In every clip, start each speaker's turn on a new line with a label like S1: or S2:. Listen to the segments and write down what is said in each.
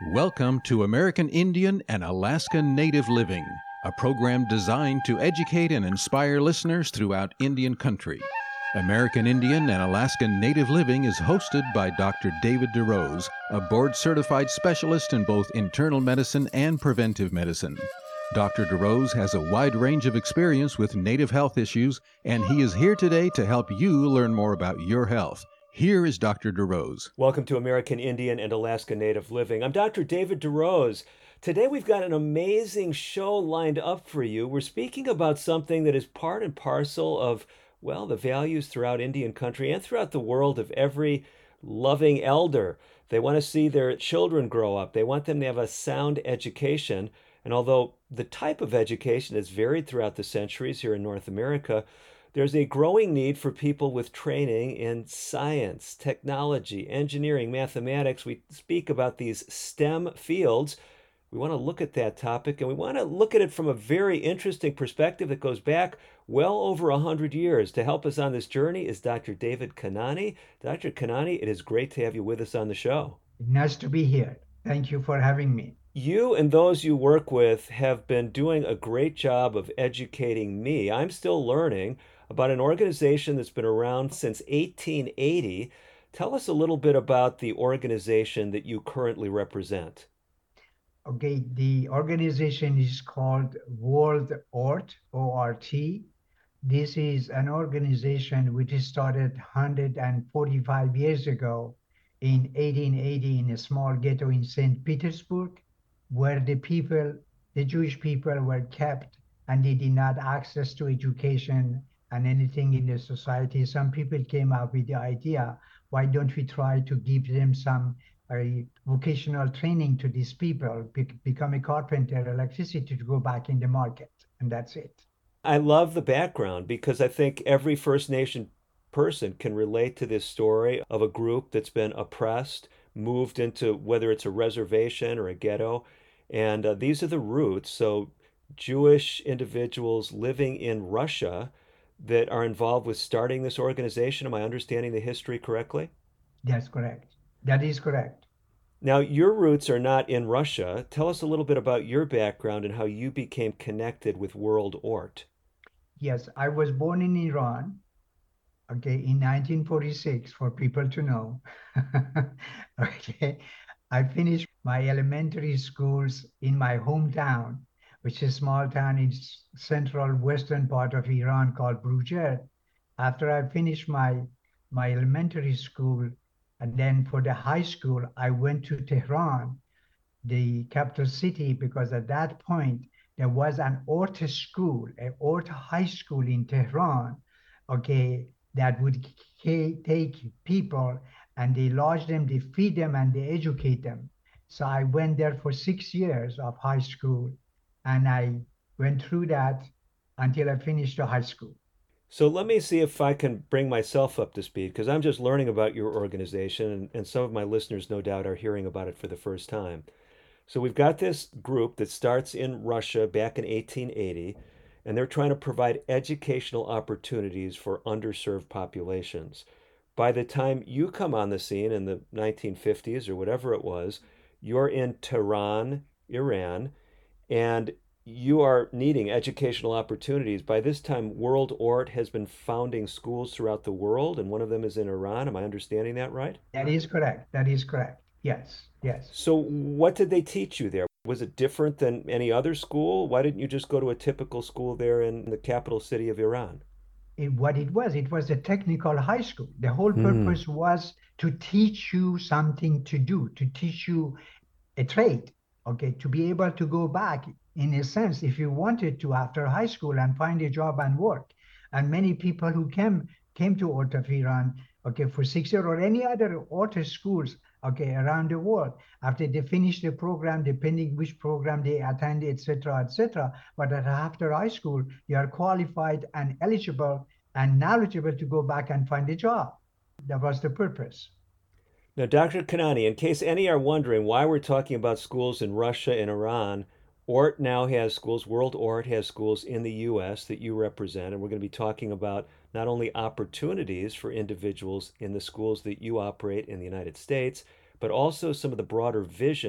S1: Welcome to American Indian and Alaska Native Living, a program designed to educate and inspire listeners throughout Indian country. American Indian and Alaska Native Living is hosted by Dr. David DeRose, a board-certified specialist in both internal medicine and preventive medicine. Dr. DeRose has a wide range of experience with Native health issues, and he is here today to help you learn more about your health. Here is Dr. DeRose.
S2: Welcome to American Indian and Alaska Native Living. I'm Dr. David DeRose. Today we've got an amazing show lined up for you. We're speaking about something that is part and parcel of, well, the values throughout Indian country and throughout the world of every loving elder. They want to see their children grow up. They want them to have a sound education. And although the type of education has varied throughout the centuries here in North America, there's a growing need for people with training in science, technology, engineering, mathematics. We speak about these STEM fields. We want to look at that topic, and we want to look at it from a very interesting perspective that goes back well over 100 years. To help us on this journey is Dr. David Kanani. Dr. Kanani, it is great to have you with us on the show.
S3: Nice to be here. Thank you for having me.
S2: You and those you work with have been doing a great job of educating me. I'm still learning about an organization that's been around since 1880. Tell us a little bit about the organization that you currently represent.
S3: Okay, the organization is called World ORT, O-R-T. This is an organization which started 145 years ago in 1880 in a small ghetto in St. Petersburg, where the Jewish people were kept and they did not access to education and anything in the society. Some people came up with the idea, why don't we try to give them some vocational training to these people, become a carpenter, electricity to go back in the market, and that's it.
S2: I love the background because I think every First Nation person can relate to this story of a group that's been oppressed, moved into whether it's a reservation or a ghetto. And these are the roots. So, Jewish individuals living in Russia that are involved with starting this organization. Am I understanding the history correctly?
S3: That's correct. That is correct.
S2: Now, your roots are not in Russia. Tell us a little bit about your background and how you became connected with World ORT.
S3: Yes, I was born in Iran, okay, in 1946, for people to know. Okay, I finished my elementary schools in my hometown, which is a small town in central western part of Iran called Brujer. After I finished my elementary school, and then for the high school, I went to Tehran, the capital city, because at that point there was an ORT school, an ORT high school in Tehran, okay, that would take people and they lodge them, they feed them, and they educate them. So I went there for 6 years of high school, and I went through that until I finished the high school.
S2: So let me see if I can bring myself up to speed because I'm just learning about your organization, and some of my listeners, no doubt, are hearing about it for the first time. So we've got this group that starts in Russia back in 1880, and they're trying to provide educational opportunities for underserved populations. By the time you come on the scene in the 1950s or whatever it was, you're in Tehran, Iran, and you are needing educational opportunities. By this time, World ORT has been founding schools throughout the world, and one of them is in Iran. Am I understanding that right?
S3: That is correct. That is correct. Yes, yes.
S2: So, what did they teach you there? Was it different than any other school? Why didn't you just go to a typical school there in the capital city of Iran?
S3: What it was a technical high school. The whole
S2: Mm.
S3: purpose was to teach you something to do, to teach you a trade, okay, to be able to go back in a sense if you wanted to after high school and find a job and work. And many people who came to Orta of Iran, okay, for 6 years or any other Orta schools, okay, around the world, after they finish the program, depending which program they attend, etc., etc. But after high school, they are qualified and eligible and knowledgeable to go back and find a job. That was the purpose.
S2: Now, Dr. Kanani, in case any are wondering why we're talking about schools in Russia and Iran, ORT now has schools, World ORT has schools in the US that you represent, and we're going to be talking about not only opportunities for individuals in the schools that you operate in the United States, but also some of the broader vision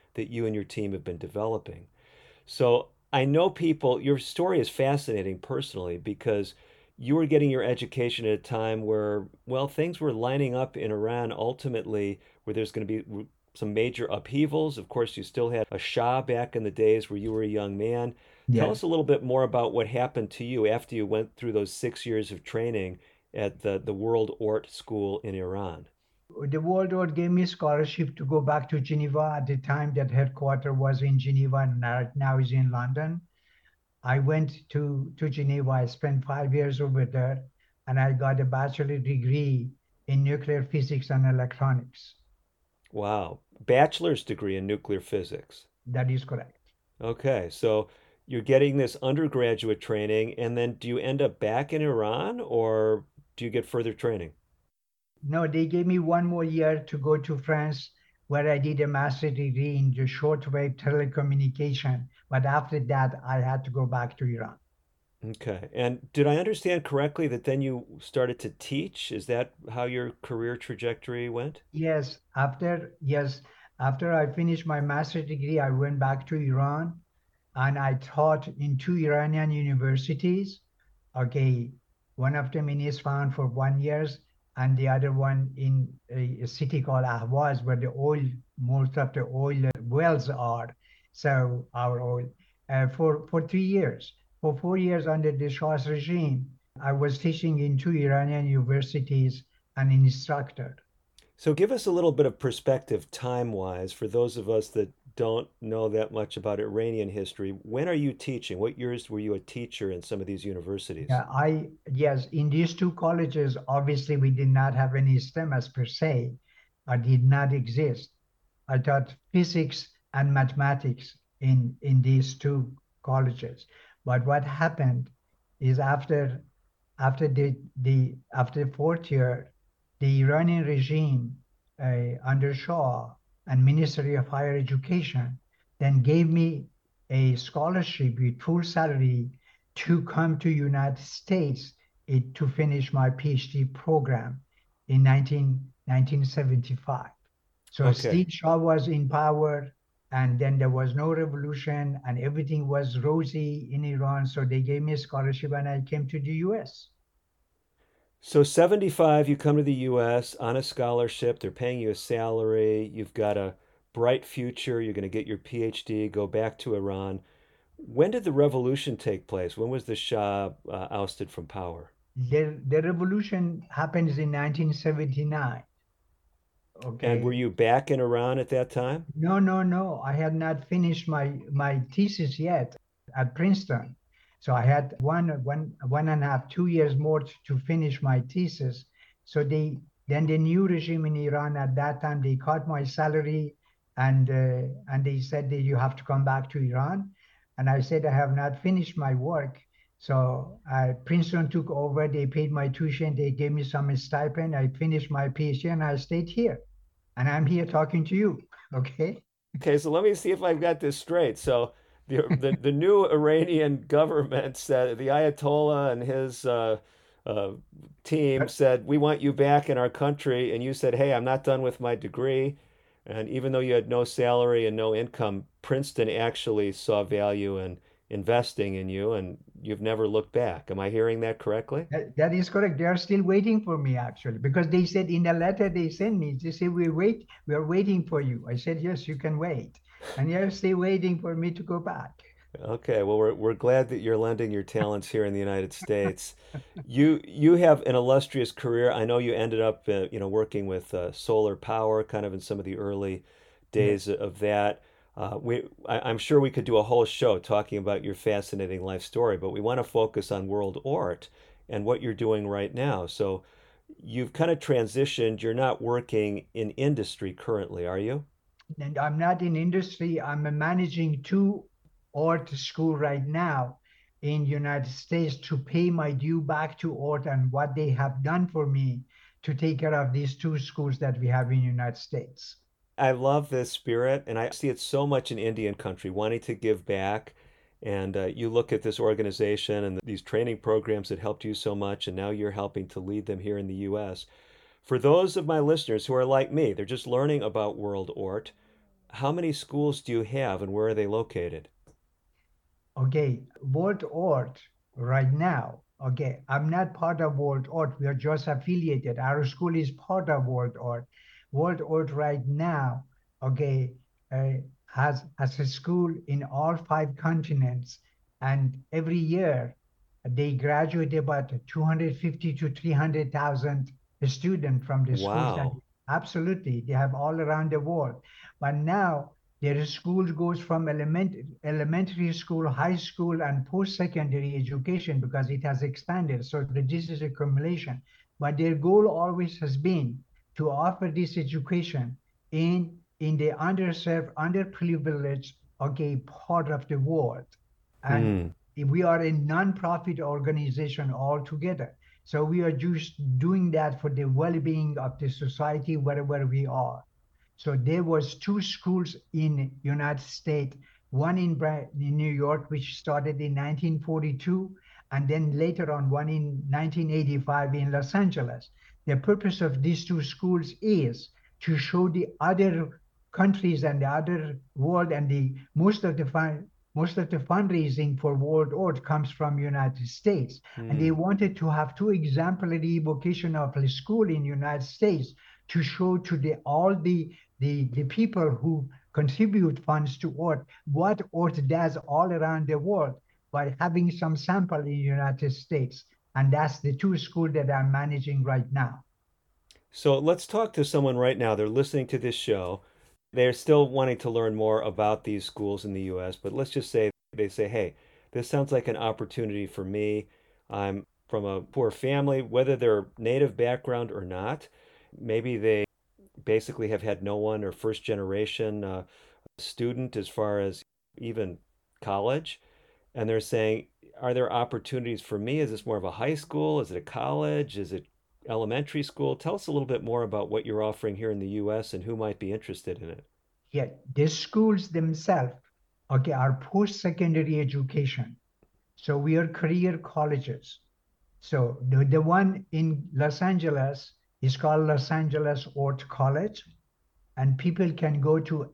S2: that you and your team have been developing. So I know people, your story is fascinating personally because you were getting your education at a time where, well, things were lining up in Iran ultimately, where there's going to be some major upheavals. Of course, you still had a Shah back in the days where you were a young man. Tell us
S3: Yes.
S2: a little bit more about what happened to you after you went through those 6 years of training at the World Ort School in Iran.
S3: The World War gave me scholarship to go back to Geneva at the time that headquarters was in Geneva and now is in London. I went to Geneva. I spent 5 years over there, and I got a bachelor degree in nuclear physics and electronics.
S2: Wow. Bachelor's degree in nuclear physics.
S3: That is correct.
S2: Okay, so you're getting this undergraduate training, and then do you end up back in Iran or do you get further training?
S3: No, they gave me one more year to go to France, where I did a master degree in the shortwave telecommunication. But after that, I had to go back to Iran.
S2: Okay. And did I understand correctly that then you started to teach? Is that how your career trajectory went?
S3: Yes, after I finished my master degree, I went back to Iran and I taught in two Iranian universities. Okay, one of them in Isfahan for 1 year, and the other one in a city called Ahvaz, where most of the oil wells are. So our oil for 3 years. For 4 years under the Shah's regime, I was teaching in two Iranian universities and an instructor.
S2: So give us a little bit of perspective time-wise for those of us that don't know that much about Iranian history. When are you teaching? What years were you a teacher in some of these universities?
S3: Yes, in these two colleges, obviously we did not have any STEM as per se, or did not exist. I taught physics and mathematics in these two colleges. But what happened is after the fourth year, the Iranian regime under Shah and Ministry of Higher Education then gave me a scholarship with full salary to come to United States to finish my PhD program in 1975. So
S2: Okay.
S3: still Shah was in power, and then there was no revolution, and everything was rosy in Iran. So they gave me a scholarship, and I came to the U.S.
S2: So 75, you come to the US on a scholarship, they're paying you a salary, you've got a bright future, you're going to get your PhD, go back to Iran. When did the revolution take place? When was the Shah ousted from power?
S3: The revolution happens in 1979.
S2: And were
S3: Okay.
S2: you back in Iran at that time?
S3: No, no, no. I had not finished my thesis yet at Princeton. So I had one and a half, 2 years more to finish my thesis. So then the new regime in Iran at that time, they cut my salary, and they said that you have to come back to Iran. And I said I have not finished my work. So Princeton took over. They paid my tuition. They gave me some stipend. I finished my PhD and I stayed here. And I'm here talking to you. Okay.
S2: Okay, so let me see if I've got this straight. So the new Iranian government said the Ayatollah and his uh, team said, "We want you back in our country," and you said, "Hey, I'm not done with my degree." And even though you had no salary and no income, Princeton actually saw value in investing in you, and you've never looked back. Am I hearing that correctly?
S3: That is correct. They are still waiting for me actually, because they said in the letter they sent me, they say we are waiting for you. I said, yes, you can wait. And they're still waiting for me to go back.
S2: Okay, well, we're glad that you're lending your talents here in the United States. You have an illustrious career. I know you ended up, working with solar power, kind of in some of the early days
S3: Yes.
S2: of that. I'm sure we could do a whole show talking about your fascinating life story, but we want to focus on World Ort and what you're doing right now. So you've kind of transitioned. You're not working in industry currently, are you?
S3: And I'm not in industry. I'm managing two art school right now in United States to pay my due back to art and what they have done for me to take care of these two schools that we have in United States.
S2: I love this spirit, and I see it so much in Indian country, wanting to give back. And you look at this organization and these training programs that helped you so much, and now you're helping to lead them here in the U.S. For those of my listeners who are like me, they're just learning about World Ort. how many schools do you have and where are they located?
S3: Okay, Volt Ort right now. Okay, I'm not part of Volt Ort. We are just affiliated. Our school is part of Volt Ort. Volt Ort right now, okay, uh, has a school in all 5 continents, and every year they graduate about 250 to 300,000 students from the schools. And
S2: Wow.
S3: absolutely, they have all around the world. But now their school goes from elementary school, high school, and post-secondary education because it has expanded. So this is accumulation. But their goal always has been to offer this education in the underserved, underprivileged, okay, part of the world. And
S2: Hmm.
S3: we are a non-profit organization altogether. So we are just doing that for the well-being of the society wherever we are. So there was 2 schools in United States, one in New York, which started in 1942, and then later on one in 1985 in Los Angeles. The purpose of these 2 schools is to show the other countries and the other world, and the most of the fundraising for World Art comes from United States. And they
S2: Hmm.
S3: wanted to have 2 exemplary vocational school in United States to show to all the people who contribute funds to art what art does all around the world by having some sample in the United States. And that's the 2 schools that I'm managing right now.
S2: So let's talk to someone right now. They're listening to this show. They're still wanting to learn more about these schools in the US, but let's just say they say, hey, this sounds like an opportunity for me. I'm from a poor family, whether they're native background or not. Maybe they basically have had no one or first generation student as far as even college. And they're saying, are there opportunities for me? Is this more of a high school? Is it a college? Is it elementary school? Tell us a little bit more about what you're offering here in the US and who might be interested in it.
S3: Yeah, the schools themselves, okay, are post-secondary education. So we are career colleges. So the one in Los Angeles is called Los Angeles Art College, and people can go to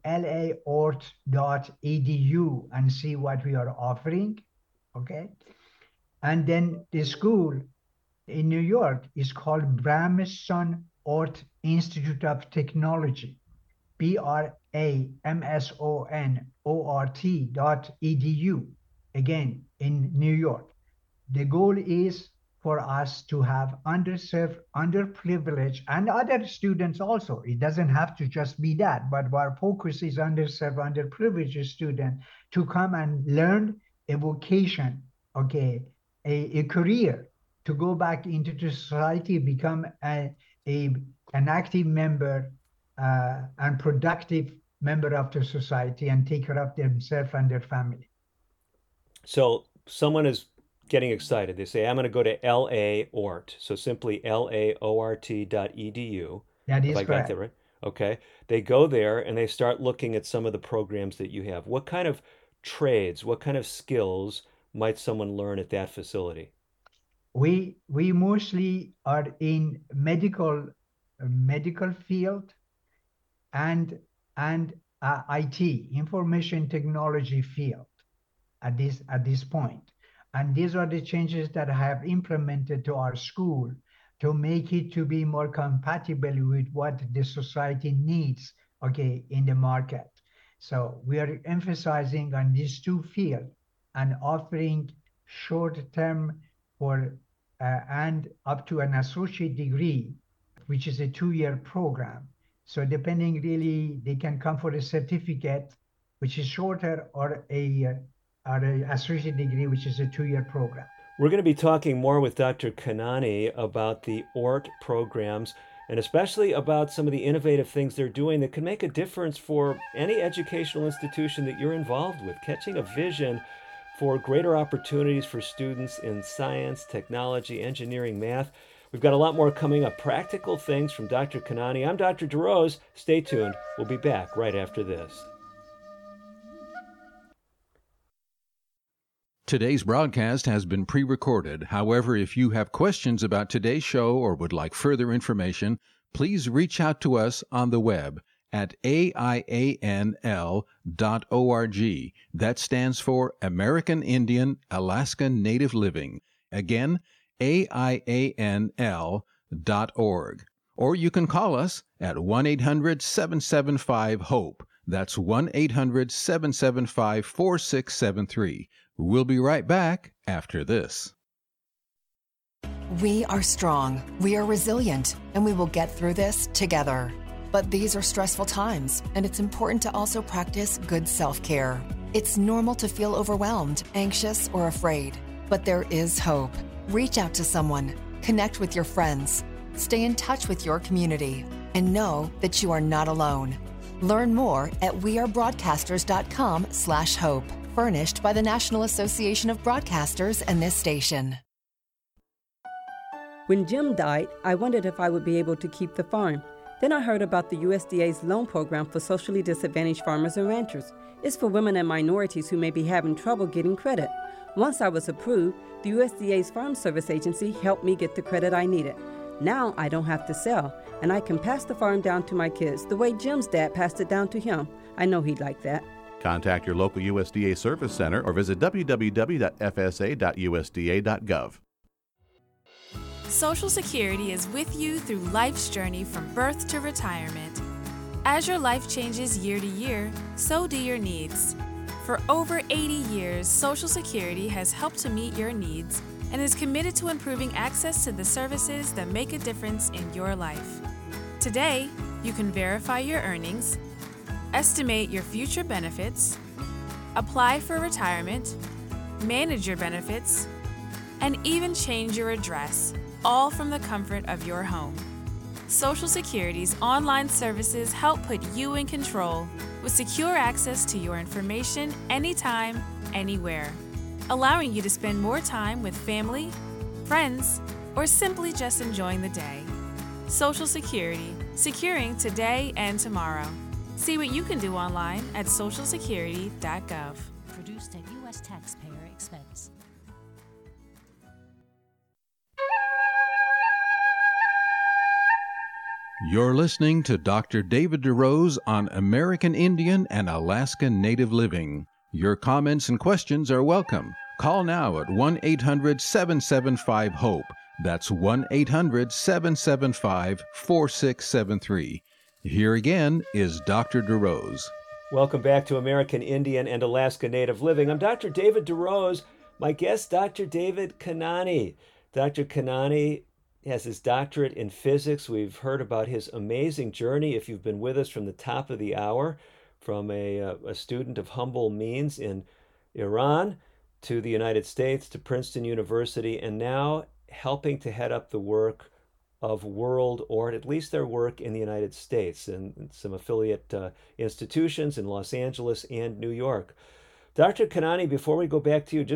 S3: laort.edu and see what we are offering. Okay. And then the school in New York is called Bramson Art Institute of Technology, BRAMSONORT.edu, again in New York. The goal is for us to have underserved, underprivileged, and other students also. It doesn't have to just be that, but our focus is underserved, underprivileged students to come and learn a vocation, okay, a career, to go back into the society, become a an active member and productive member of the society and take care of themselves and their family.
S2: So someone is getting excited. They say, I'm going to go to LA Ort. So simply laort.edu,
S3: That
S2: if
S3: is
S2: I got that
S3: correct.
S2: right. Okay. They go there and they start looking at some of the programs that you have. What kind of trades, what kind of skills might someone learn at that facility?
S3: We mostly are in medical field and IT, information technology field at this point. And these are the changes that I have implemented to our school to make it to be more compatible with what the society needs, okay, in the market. So we are emphasizing on these 2 fields and offering short term for and up to an associate degree, which is a 2 year program. So depending really, they can come for a certificate, which is shorter, or an associate degree, which is a 2 year program.
S2: We're going to be talking more with Dr. Kanani about the ORT programs and especially about some of the innovative things they're doing that can make a difference for any educational institution that you're involved with, catching a vision for greater opportunities for students in science, technology, engineering, math. We've got a lot more coming up. Practical things from Dr. Kanani. I'm Dr. DeRose. Stay tuned. We'll be back right after this.
S1: Today's broadcast has been pre-recorded. However, if you have questions about today's show or would like further information, please reach out to us on the web at AIANL.org. That stands for American Indian Alaska Native Living. Again, AIANL.org. Or you can call us at 1-800-775-HOPE. That's 1-800-775-4673. We'll be right back after this.
S4: We are strong, we are resilient, and we will get through this together. But these are stressful times, and it's important to also practice good self-care. It's normal to feel overwhelmed, anxious, or afraid, but there is hope. Reach out to someone, connect with your friends, stay in touch with your community, and know that you are not alone. Learn more at wearebroadcasters.com/hope, furnished by the National Association of Broadcasters and this station.
S5: When Jim died, I wondered if I would be able to keep the farm. Then I heard about the USDA's loan program for socially disadvantaged farmers and ranchers. It's for women and minorities who may be having trouble getting credit. Once I was approved, the USDA's Farm Service Agency helped me get the credit I needed. Now I don't have to sell, and I can pass the farm down to my kids the way Jim's dad passed it down to him. I know he'd like that.
S6: Contact your local USDA Service Center or visit www.fsa.usda.gov.
S7: Social Security is with you through life's journey from birth to retirement. As your life changes year to year, so do your needs. For over 80 years, Social Security has helped to meet your needs and is committed to improving access to the services that make a difference in your life. Today, you can verify your earnings, estimate your future benefits, apply for retirement, manage your benefits, and even change your address, all from the comfort of your home. Social Security's online services help put you in control with secure access to your information anytime, anywhere, allowing you to spend more time with family, friends, or simply just enjoying the day. Social Security, securing today and tomorrow. See what you can do online at socialsecurity.gov.
S8: Produced at U.S. taxpayer expense.
S1: You're listening to Dr. David DeRose on American Indian and Alaska Native Living. Your comments and questions are welcome. Call now at 1-800-775-HOPE. That's 1-800-775-4673. Here again is Dr. DeRose.
S2: Welcome back to American Indian and Alaska Native Living. I'm Dr. David DeRose. My guest, Dr. David Kanani. Dr. Kanani has his doctorate in physics. We've heard about his amazing journey. If you've been with us from the top of the hour, from a student of humble means in Iran to the United States, to Princeton University, and now helping to head up the work of World Ort, at least their work in the United States, and some affiliate institutions in Los Angeles and New York. Dr. Kanani, before we go back to you,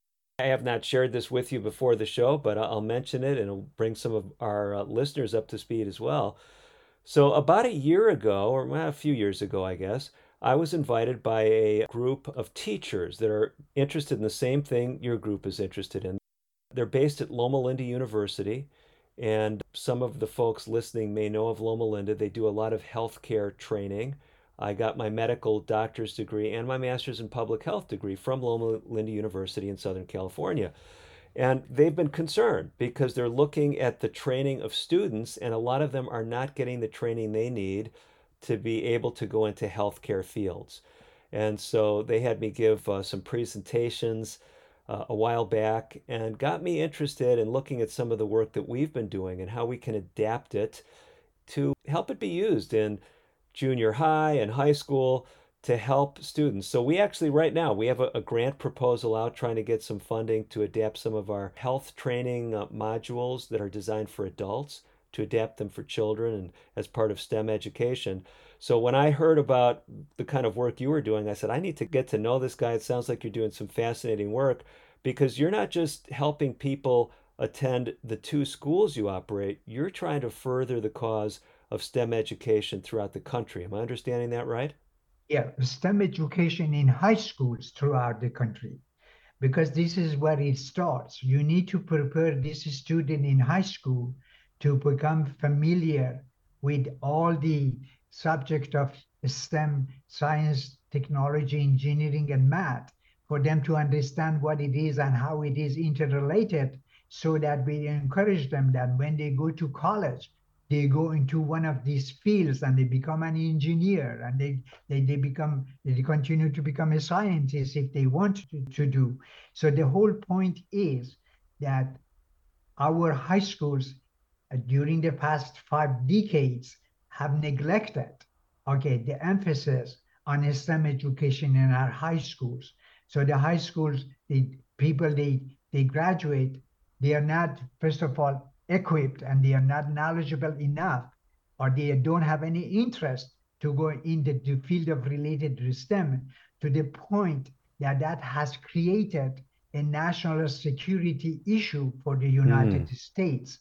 S2: I have not shared this with you before the show, but I'll mention it and it'll bring some of our listeners up to speed as well. So about a year ago, or a few years ago, I guess, I was invited by a group of teachers that are interested in the same thing your group is interested in. They're based at Loma Linda University, and some of the folks listening may know of Loma Linda. They do a lot of healthcare training. I got my medical doctor's degree and my master's in public health degree from Loma Linda University in Southern California. And they've been concerned because they're looking at the training of students, and a lot of them are not getting the training they need to be able to go into healthcare fields. And so they had me give some presentations a while back and got me interested in looking at some of the work that we've been doing and how we can adapt it to help it be used in junior high and high school to help students. So we actually right now, we have a grant proposal out trying to get some funding to adapt some of our health training modules that are designed for adults, to adapt them for children and as part of STEM education. So when I heard about the kind of work you were doing, I said, I need to get to know this guy. It sounds like you're doing some fascinating work, because you're not just helping people attend the two schools you operate, you're trying to further the cause of STEM education throughout the country. Am I understanding that right?
S3: Yeah, STEM education in high schools throughout the country, because this is where it starts. You need to prepare this student in high school to become familiar with all the subject of STEM, science, technology, engineering, and math, for them to understand what it is and how it is interrelated, so that we encourage them that when they go to college, they go into one of these fields and they become an engineer, and they continue to become a scientist if they want to do. So the whole point is that our high schools during the past 5 decades have neglected, okay, the emphasis on STEM education in our high schools. So the high schools, the people they graduate, they are not, first of all, equipped, and they are not knowledgeable enough, or they don't have any interest to go in the field of related to STEM, to the point that that has created a national security issue for the United States.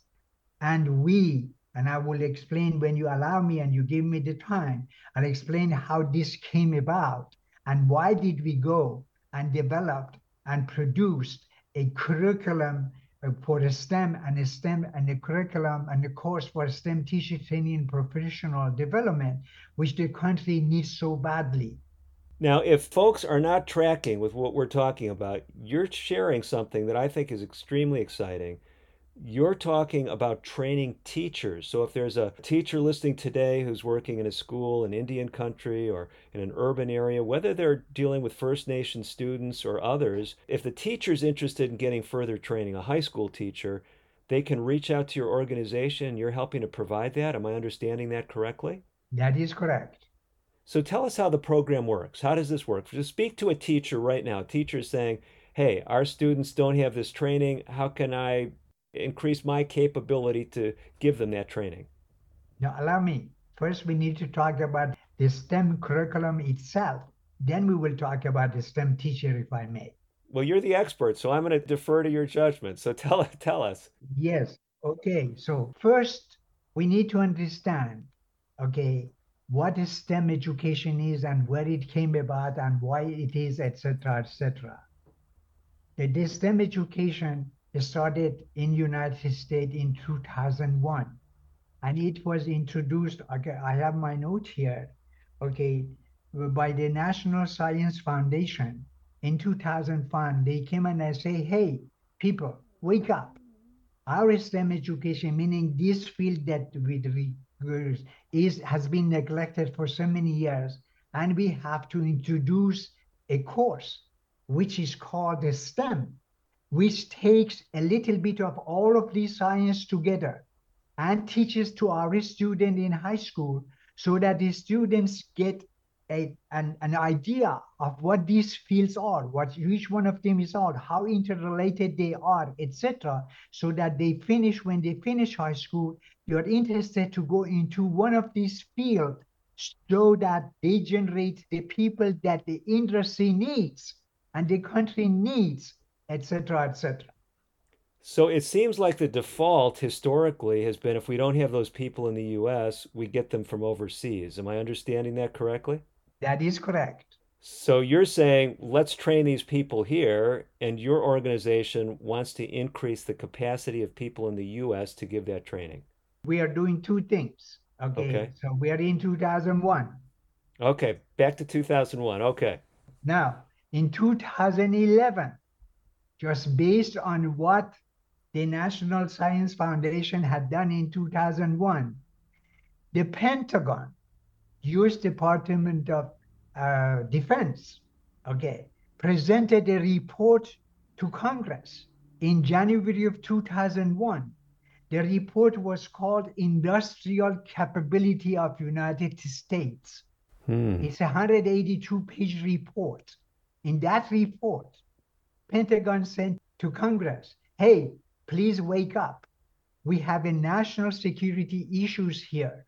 S3: And I will explain, when you allow me and you give me the time, I'll explain how this came about and why did we go and developed and produced a curriculum for STEM and a curriculum and a course for STEM teacher training and professional development, which the country needs so badly.
S2: Now, if folks are not tracking with what we're talking about, you're sharing something that I think is extremely exciting. You're talking about training teachers. So if there's a teacher listening today who's working in a school in Indian country or in an urban area, whether they're dealing with First Nation students or others, if the teacher's interested in getting further training, a high school teacher, they can reach out to your organization. You're helping to provide that. Am I understanding that correctly?
S3: That is correct.
S2: So tell us how the program works. How does this work? Just speak to a teacher right now. A teacher is saying, hey, our students don't have this training. How can I increase my capability to give them that training?
S3: Now, allow me. First, we need to talk about the STEM curriculum itself. Then we will talk about the STEM teacher, if I may.
S2: Well, you're the expert, so I'm going to defer to your judgment. So tell us.
S3: Yes. Okay. So first, we need to understand, okay, what STEM education is and where it came about and why it is, etc., etc. The STEM education started in United States in 2001, and it was introduced, okay, I have my note here, okay, by the National Science Foundation. In 2005, they came and they say, hey, people, wake up. Our STEM education, meaning this field that has been neglected for so many years, and we have to introduce a course which is called the STEM, which takes a little bit of all of these science together and teaches to our students in high school, so that the students get an idea of what these fields are, what each one of them is all, how interrelated they are, etc., so that when they finish high school, you're interested to go into one of these fields, so that they generate the people that the industry needs and the country needs, etc., etc.
S2: So it seems like the default historically has been, if we don't have those people in the U.S., we get them from overseas. Am I understanding that correctly?
S3: That is correct.
S2: So you're saying, let's train these people here, and your organization wants to increase the capacity of people in the U.S. to give that training.
S3: We are doing two things. Okay. So we are in 2001.
S2: Okay. Back to 2001. Okay.
S3: Now, in 2011, just based on what the National Science Foundation had done in 2001, the Pentagon, U.S. Department of Defense, okay, presented a report to Congress in January of 2001. The report was called Industrial Capability of United States. It's a 182-page report. In that report, Pentagon sent to Congress, hey, please wake up. We have a national security issues here,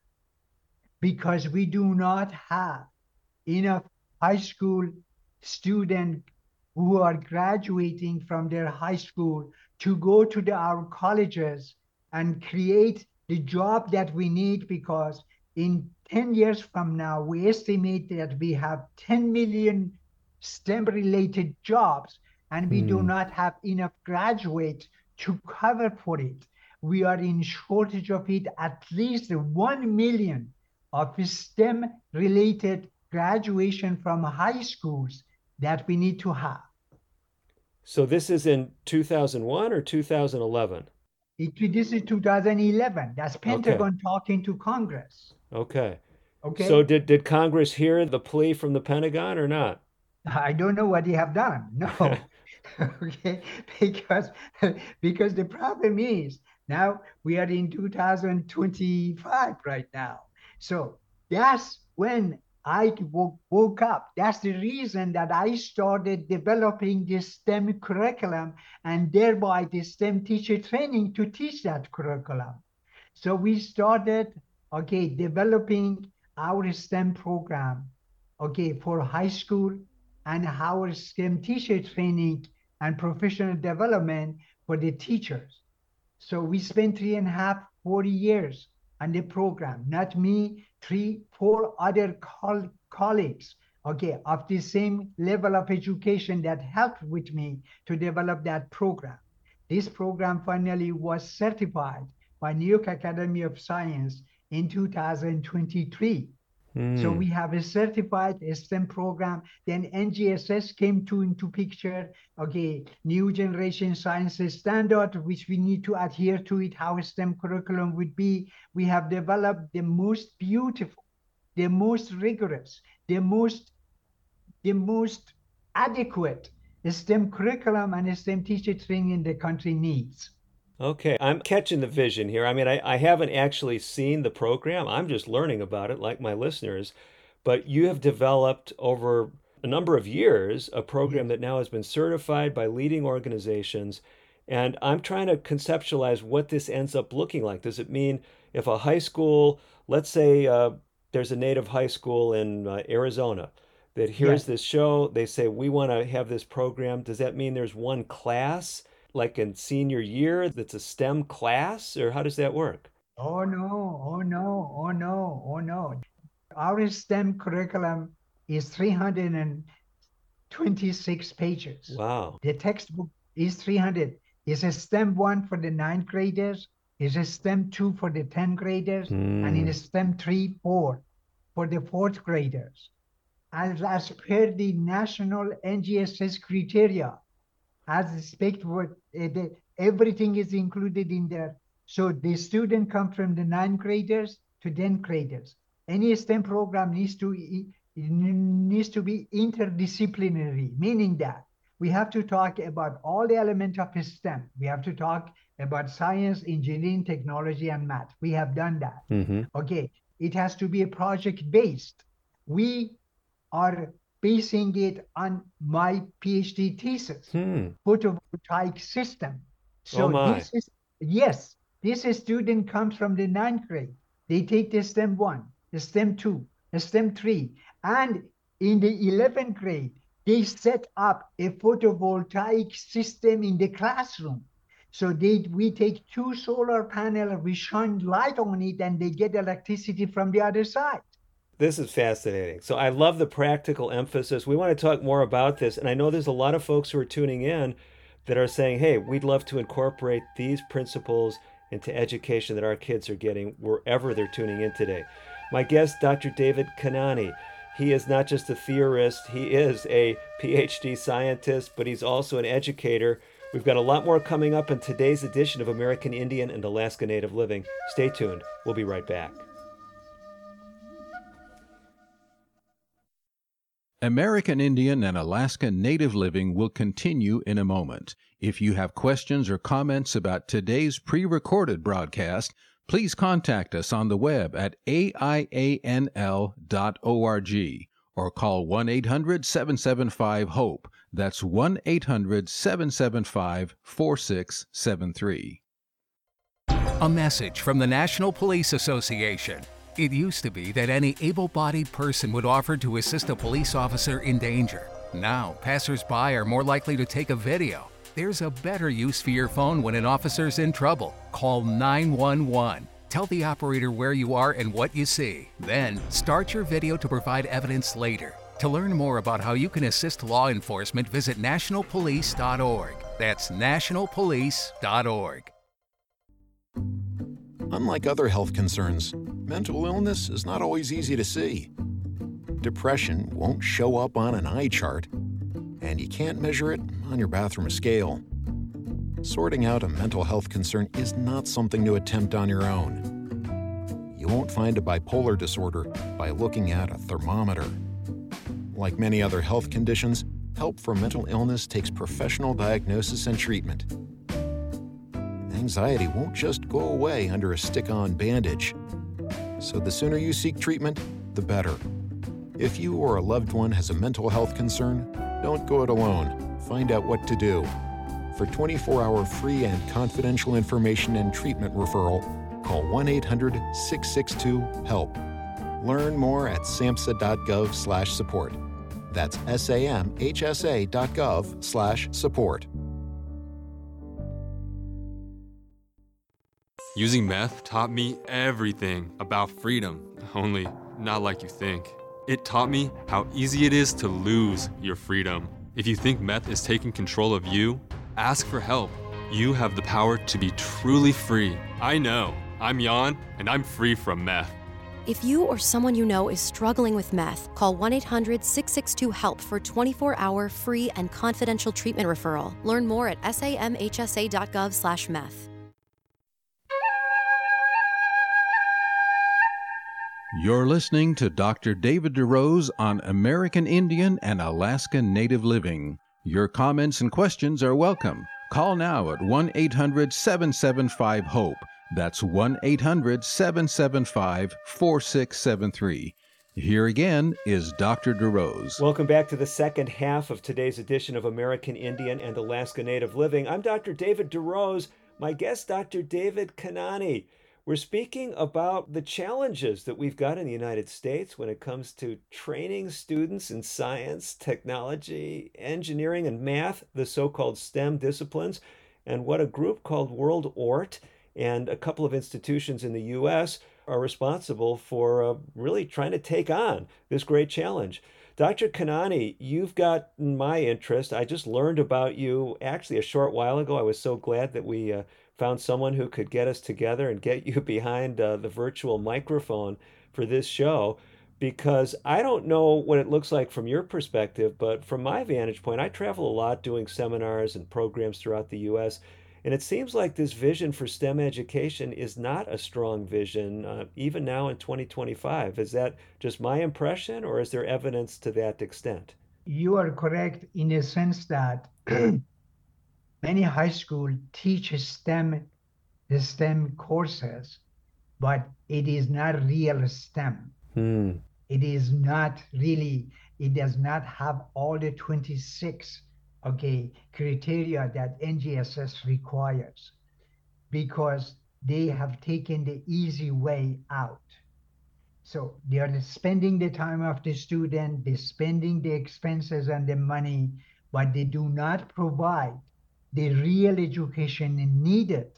S3: because we do not have enough high school students who are graduating from their high school to go to our colleges and create the job that we need, because in 10 years from now, we estimate that we have 10 million STEM-related jobs, and we do not have enough graduates to cover for it. We are in shortage of it, at least 1 million of STEM-related graduation from high schools that we need to have.
S2: So this is in 2001 or 2011?
S3: This is 2011. That's Pentagon talking to Congress.
S2: Okay.
S3: Okay.
S2: So did Congress hear the plea from the Pentagon or not?
S3: I don't know what they have done. No. Okay. Because the problem is now we are in 2025 right now. So that's when I woke up. That's the reason that I started developing the STEM curriculum and thereby the STEM teacher training to teach that curriculum. So we started, developing our STEM program, for high school and our STEM teacher training and professional development for the teachers. So we spent 4 years on the program, not me, 4 other colleagues, of the same level of education that helped with me to develop that program. This program finally was certified by New York Academy of Science in 2023. So we have a certified STEM program. Then NGSS came into picture. New generation sciences standard, which we need to adhere to it, how STEM curriculum would be. We have developed the most beautiful, the most rigorous, the most adequate STEM curriculum and STEM teacher training the country needs.
S2: Okay, I'm catching the vision here. I mean, I haven't actually seen the program. I'm just learning about it like my listeners. But you have developed over a number of years a program that now has been certified by leading organizations. And I'm trying to conceptualize what this ends up looking like. Does it mean if a high school, let's say there's a native high school in Arizona that hears this show, they say, we want to have this program. Does that mean there's one class like in senior year that's a STEM class, or how does that work?
S3: Oh no. Our STEM curriculum is 326 pages.
S2: Wow.
S3: The textbook is 300. It's a STEM 1 for the 9th graders, it's a STEM 2 for the 10th graders, and in a STEM 3, 4 for the 4th graders. As per the national NGSS criteria, as expect what everything is included in there. So the student comes from the 9th graders to 10th graders. Any STEM program needs to be interdisciplinary, meaning that we have to talk about all the elements of STEM. We have to talk about science, engineering, technology, and math. We have done that. It has to be a project-based. We are basing it on my PhD thesis, photovoltaic system. So this student comes from the 9th grade. They take the STEM 1, the STEM 2, the STEM 3, and in the 11th grade, they set up a photovoltaic system in the classroom. So we take 2 solar panels, we shine light on it, and they get electricity from the other side.
S2: This is fascinating. So I love the practical emphasis. We want to talk more about this. And I know there's a lot of folks who are tuning in that are saying, hey, we'd love to incorporate these principles into education that our kids are getting wherever they're tuning in today. My guest, Dr. David Kanani. He is not just a theorist, he is a PhD scientist, but he's also an educator. We've got a lot more coming up in today's edition of American Indian and Alaska Native Living. Stay tuned. We'll be right back.
S1: American Indian and Alaska Native Living will continue in a moment. If you have questions or comments about today's pre-recorded broadcast, please contact us on the web at aianl.org or call 1-800-775-HOPE. That's 1-800-775-4673.
S9: A message from the National Police Association. It used to be that any able-bodied person would offer to assist a police officer in danger. Now, passers-by are more likely to take a video. There's a better use for your phone when an officer's in trouble. Call 911. Tell the operator where you are and what you see. Then, start your video to provide evidence later. To learn more about how you can assist law enforcement, visit nationalpolice.org. That's nationalpolice.org.
S10: Unlike other health concerns, mental illness is not always easy to see. Depression won't show up on an eye chart, and you can't measure it on your bathroom scale. Sorting out a mental health concern is not something to attempt on your own. You won't find a bipolar disorder by looking at a thermometer. Like many other health conditions, help for mental illness takes professional diagnosis and treatment. Anxiety won't just go away under a stick-on bandage. So the sooner you seek treatment, the better. If you or a loved one has a mental health concern, don't go it alone. Find out what to do. For 24-hour free and confidential information and treatment referral, call 1-800-662-HELP. Learn more at samhsa.gov/support. That's samhsa.gov/support.
S11: Using meth taught me everything about freedom, only not like you think. It taught me how easy it is to lose your freedom. If you think meth is taking control of you, ask for help. You have the power to be truly free. I know. I'm Jan, and I'm free from meth.
S12: If you or someone you know is struggling with meth, call 1-800-662-HELP for 24-hour free and confidential treatment referral. Learn more at samhsa.gov/meth.
S1: You're listening to Dr. David DeRose on American Indian and Alaska Native Living. Your comments and questions are welcome. Call now at 1-800-775-HOPE. That's 1-800-775-4673. Here again is Dr. DeRose.
S2: Welcome back to the second half of today's edition of American Indian and Alaska Native Living. I'm Dr. David DeRose. My guest, Dr. David Kanani. We're speaking about the challenges that we've got in the United States when it comes to training students in science, technology, engineering, and math, the so-called STEM disciplines, and what a group called World ORT and a couple of institutions in the U.S. are responsible for really trying to take on this great challenge. Dr. Kanani, you've got my interest. I just learned about you actually a short while ago. I was so glad that we found someone who could get us together and get you behind the virtual microphone for this show, because I don't know what it looks like from your perspective, but from my vantage point, I travel a lot doing seminars and programs throughout the U.S., and it seems like this vision for STEM education is not a strong vision, even now in 2025. Is that just my impression, or is there evidence to that extent?
S3: You are correct in a sense that many high schools teach the STEM courses, but it is not real STEM. It is not really, it does not have all the 26 criteria that NGSS requires, because they have taken the easy way out. So they are spending the time of the student, they're spending the expenses and the money, but they do not provide the real education needed,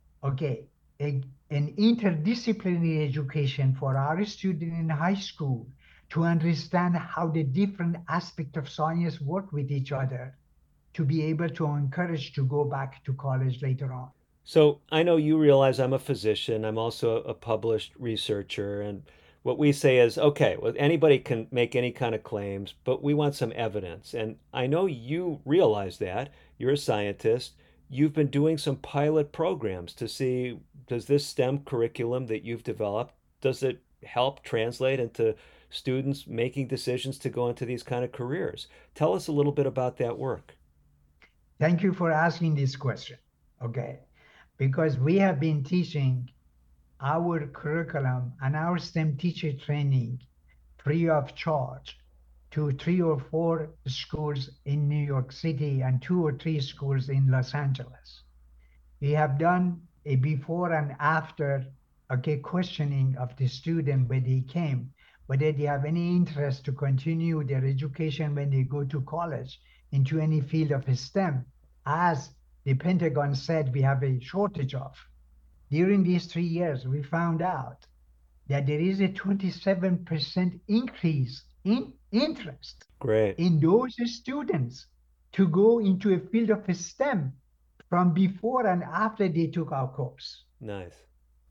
S3: an interdisciplinary education for our students in high school to understand how the different aspects of science work with each other, to be able to encourage to go back to college later on.
S2: So I know you realize I'm a physician. I'm also a published researcher. And what we say is, okay, well, anybody can make any kind of claims, but we want some evidence. And I know you realize that. You're a scientist. You've been doing some pilot programs to see, does this STEM curriculum that you've developed, does it help translate into students making decisions to go into these kind of careers? Tell us a little bit about that work.
S3: Thank you for asking this question, because we have been teaching our curriculum and our STEM teacher training free of charge to 3 or 4 schools in New York City and 2 or 3 schools in Los Angeles. We have done a before and after questioning of the student when they came, whether they have any interest to continue their education when they go to college into any field of STEM, as the Pentagon said we have a shortage of. During these 3 years, we found out that there is a 27% increase in interest in those students to go into a field of STEM from before and after they took our course.
S2: Nice.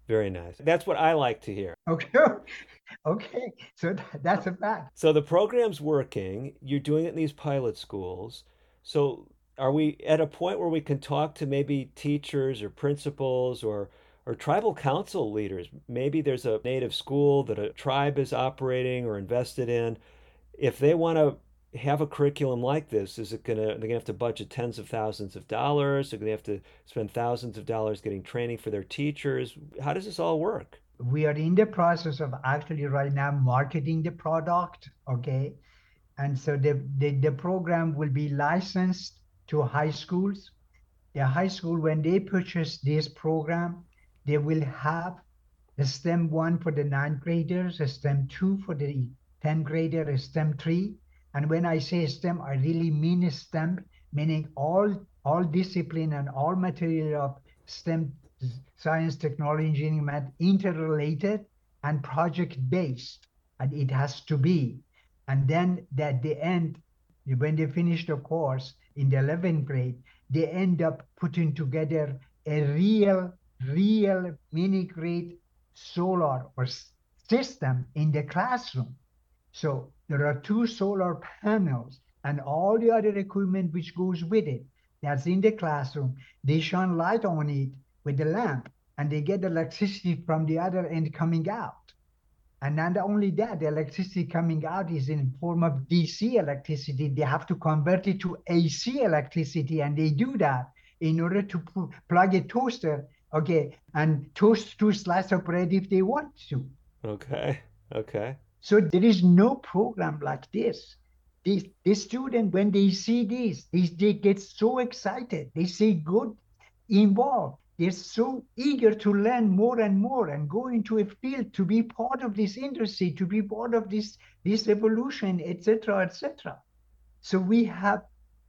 S2: Very nice. That's what I like to hear.
S3: Okay. Okay. So that's a fact.
S2: So the program's working. You're doing it in these pilot schools. So are we at a point where we can talk to maybe teachers or principals or tribal council leaders? Maybe there's a native school that a tribe is operating or invested in. If they want to have a curriculum like this, is it they're gonna have to budget tens of thousands of dollars? They're gonna have to spend thousands of dollars getting training for their teachers. How does this all work?
S3: We are in the process of actually right now marketing the product, okay? And so the program will be licensed to high schools. The high school, when they purchase this program, they will have the STEM 1 for the 9th graders, a STEM 2 for the 10th grader, a STEM 3. And when I say STEM, I really mean STEM, meaning all discipline and all material of STEM, science, technology, engineering, math, interrelated and project-based. And it has to be. And then at the end, when they finish the course in the 11th grade, they end up putting together a real mini-grid solar or system in the classroom. So there are 2 solar panels and all the other equipment which goes with it. That's in the classroom. They shine light on it with the lamp and they get electricity from the other end coming out. And not only that, the electricity coming out is in form of DC electricity. They have to convert it to AC electricity, and they do that in order to plug a toaster, okay, and toast 2 slices of bread if they want to.
S2: Okay.
S3: So there is no program like this. The student, when they see this, they get so excited. They say, good, involved. They're so eager to learn more and more and go into a field to be part of this industry, to be part of this evolution, etc., etc. So we have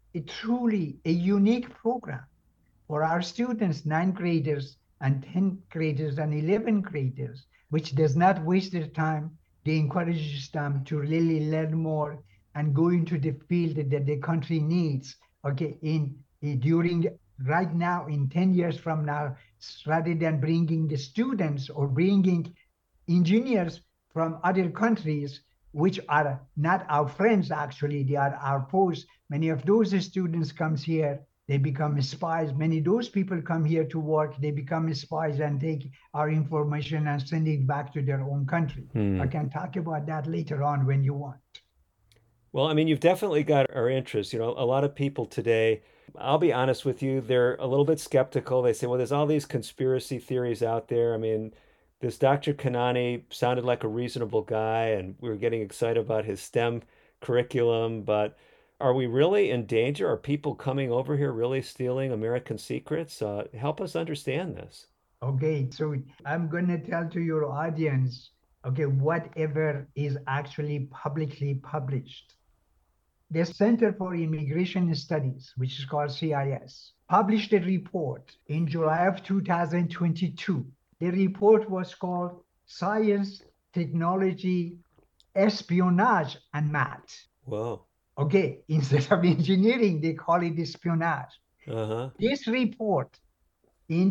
S3: truly a unique program for our students, 9th graders and 10th graders and 11th graders, which does not waste their time. They encourage them to really learn more and go into the field that the country needs, okay, during right now, in 10 years from now, rather than bringing the students or bringing engineers from other countries, which are not our friends, actually, they are our foes. Many of those students comes here, they become spies. Many of those people come here to work, they become spies and take our information and send it back to their own country. I can talk about that later on when you want.
S2: Well, I mean, you've definitely got our interest. You know, a lot of people today, I'll be honest with you, they're a little bit skeptical. They say, well, there's all these conspiracy theories out there. I mean, this Dr. Kanani sounded like a reasonable guy, and we were getting excited about his STEM curriculum, but are we really in danger? Are people coming over here really stealing American secrets? Help us understand this.
S3: Okay, so I'm going to tell to your audience, okay, whatever is actually publicly published. The Center for Immigration Studies, which is called CIS, published a report in July of 2022. The report was called Science, Technology, Espionage, and Math.
S2: Whoa.
S3: Okay, instead of engineering, they call it espionage. This report in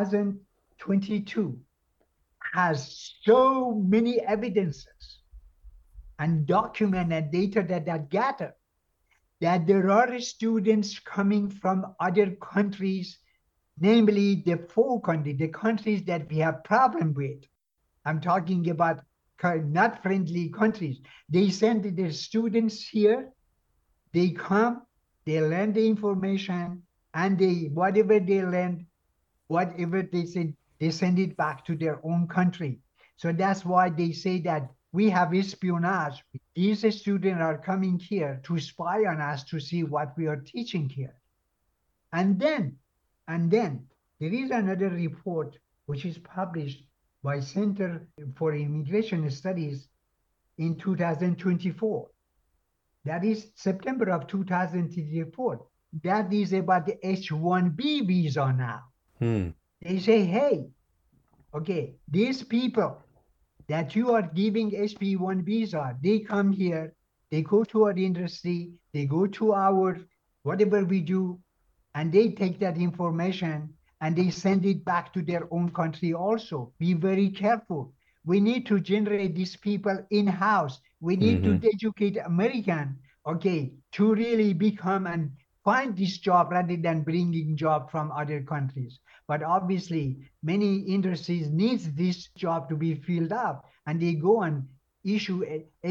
S3: 2022 has so many evidences and documents and data that gathered that there are students coming from other countries, namely the 4 countries, the countries that we have problem with. I'm talking about not friendly countries. They send their students here, they come, they learn the information, and whatever they learn, whatever they send it back to their own country. So that's why they say that we have espionage. These students are coming here to spy on us to see what we are teaching here. And then there is another report which is published by Center for Immigration Studies in 2024. That is September of 2024. That is about the H-1B visa now. They say, hey, okay, these people that you are giving H-1B visa, they come here, they go to our industry, they go to our, whatever we do, and they take that information and they send it back to their own country also. Be very careful. We need to generate these people in-house. We need to educate American, okay, to really become and find this job rather than bringing job from other countries. But obviously, many industries needs this job to be filled up, and they go and issue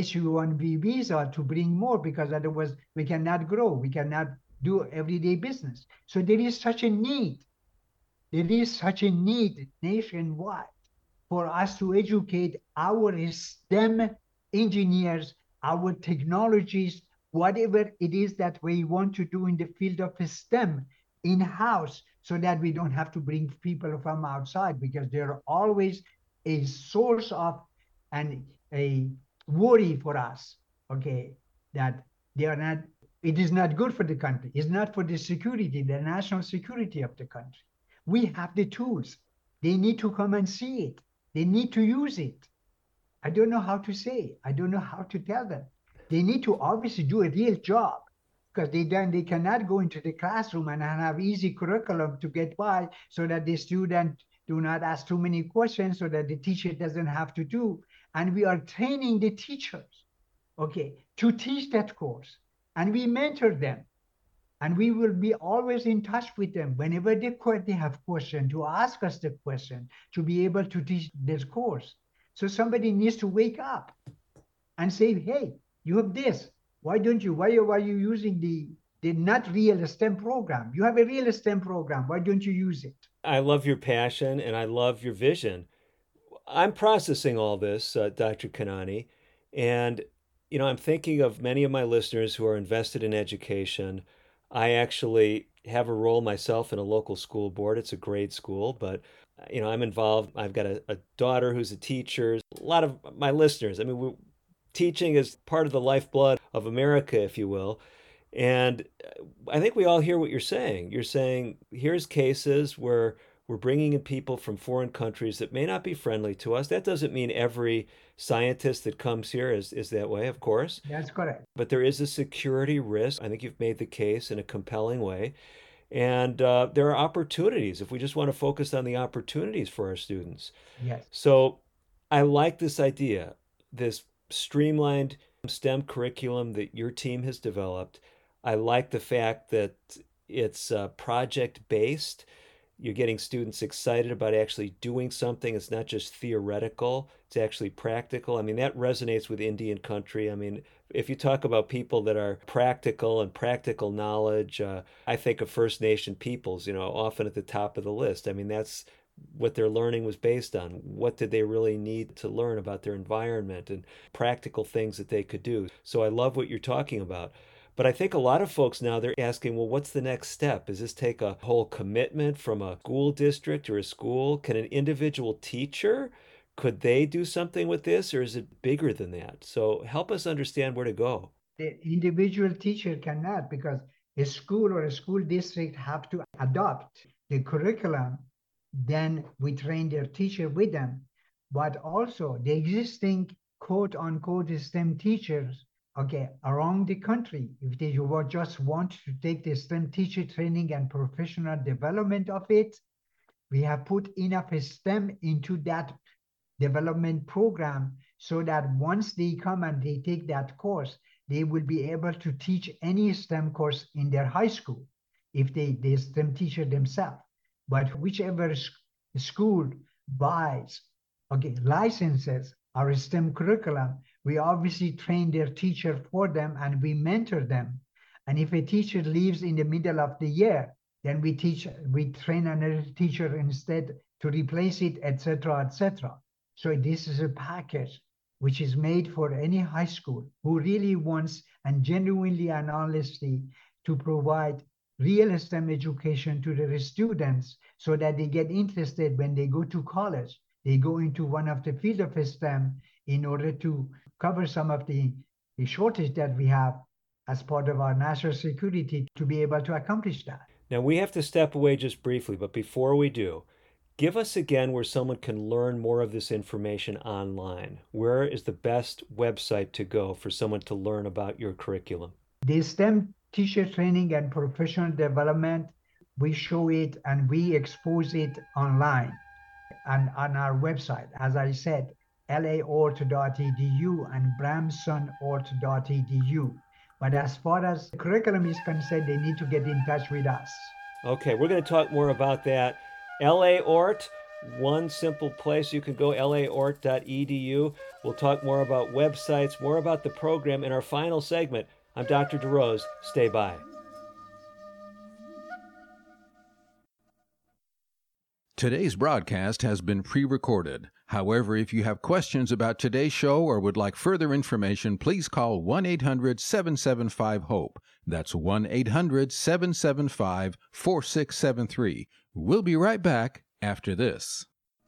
S3: H-1B visa to bring more, because otherwise we cannot grow. We cannot do everyday business. So there is such a need. There is such a need nationwide for us to educate our STEM engineers, our technologists, whatever it is that we want to do in the field of STEM in-house, so that we don't have to bring people from outside, because they're always a source of and a worry for us, okay, that they are not, it is not good for the country. It's not for the security, the national security of the country. We have the tools. They need to come and see it. They need to use it. I don't know how to say. I don't know how to tell them. They need to obviously do a real job, because they cannot go into the classroom and have easy curriculum to get by, so that the student do not ask too many questions, so that the teacher doesn't have to do. And we are training the teachers, okay, to teach that course. And we mentor them. And we will be always in touch with them whenever they have question, to ask us the question, to be able to teach this course. So somebody needs to wake up and say, hey, you have this. Why are you using the not real STEM program? You have a real STEM program. Why don't you use it?
S2: I love your passion and I love your vision. I'm processing all this, Dr. Kanani, and I'm thinking of many of my listeners who are invested in education. I actually have a role myself in a local school board. It's a grade school, but I'm involved. I've got a daughter who's a teacher. A lot of my listeners, teaching is part of the lifeblood of America, if you will. And I think we all hear what you're saying. You're saying, here's cases where we're bringing in people from foreign countries that may not be friendly to us. That doesn't mean every scientist that comes here is that way, of course.
S3: That's correct.
S2: But there is a security risk. I think you've made the case in a compelling way. And there are opportunities if we just want to focus on the opportunities for our students.
S3: Yes.
S2: So I like this idea, this streamlined STEM curriculum that your team has developed. I like the fact that it's project-based. You're getting students excited about actually doing something. It's not just theoretical, it's actually practical. That resonates with Indian country. If you talk about people that are practical and practical knowledge, I think of First Nation peoples, often at the top of the list. That's what their learning was based on. What did they really need to learn about their environment and practical things that they could do? So I love what you're talking about. But I think a lot of folks now, they're asking, well, what's the next step? Does this take a whole commitment from a school district or a school? Can an individual teacher, could they do something with this, or is it bigger than that? So help us understand where to go.
S3: The individual teacher cannot, because a school or a school district have to adopt the curriculum. Then we train their teacher with them. But also the existing quote unquote STEM teachers, okay, around the country, if they just want to take the STEM teacher training and professional development of it, we have put enough STEM into that development program, so that once they come and they take that course, they will be able to teach any STEM course in their high school if they STEM teacher themselves. But whichever school buys, okay, licenses our STEM curriculum, we obviously train their teacher for them and we mentor them. And if a teacher leaves in the middle of the year, then we train another teacher instead to replace it, etc., etc. So this is a package which is made for any high school who really wants and genuinely and honestly to provide real STEM education to their students, so that they get interested when they go to college. They go into one of the field of STEM in order to cover some of the shortage that we have as part of our national security to be able to accomplish that.
S2: Now we have to step away just briefly, but before we do, give us again where someone can learn more of this information online. Where is the best website to go for someone to learn about your curriculum?
S3: The STEM teacher training and professional development We show it and we expose it online and on our website. As I said, laort.edu and bramsonort.edu. But as far as the curriculum is concerned, they need to get in touch with us.
S2: Okay, we're going to talk more about that. LAORT, one simple place you can go, laort.edu. We'll talk more about websites, more about the program in our final segment. I'm Dr. DeRose. Stay by.
S1: Today's broadcast has been pre-recorded. However, if you have questions about today's show or would like further information, please call 1-800-775-HOPE. That's 1-800-775-4673. We'll be right back after this.